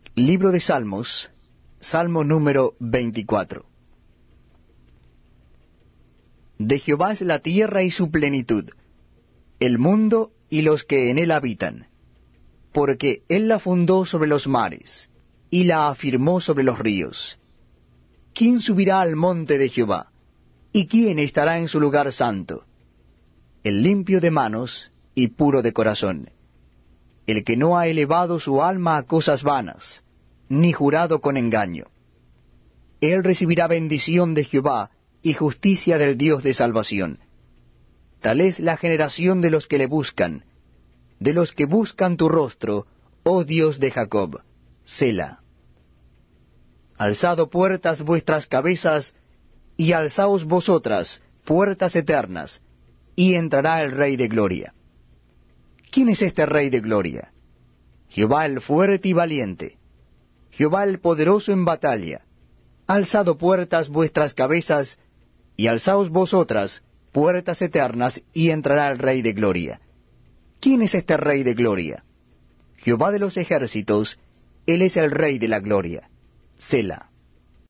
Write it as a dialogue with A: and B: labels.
A: Libro de Salmos, Salmo número 24. De Jehová es la tierra y su plenitud, el mundo y los que en él habitan, porque él la fundó sobre los mares, y la afirmó sobre los ríos. ¿Quién subirá al monte de Jehová? ¿Y quién estará en su lugar santo? El limpio de manos y puro de corazón, el que no ha elevado su alma a cosas vanas, ni jurado con engaño. Él recibirá bendición de Jehová y justicia del Dios de salvación. Tal es la generación de los que le buscan, de los que buscan tu rostro, oh Dios de Jacob. Sela. Alzado puertas vuestras cabezas, y alzaos vosotras, puertas eternas, y entrará el Rey de gloria. ¿Quién es este Rey de gloria? Jehová el fuerte y valiente, Jehová el poderoso en batalla. Alzado puertas vuestras cabezas, y alzaos vosotras, puertas eternas, y entrará el Rey de gloria. ¿Quién es este Rey de gloria? Jehová de los ejércitos, él es el Rey de la gloria. Sela.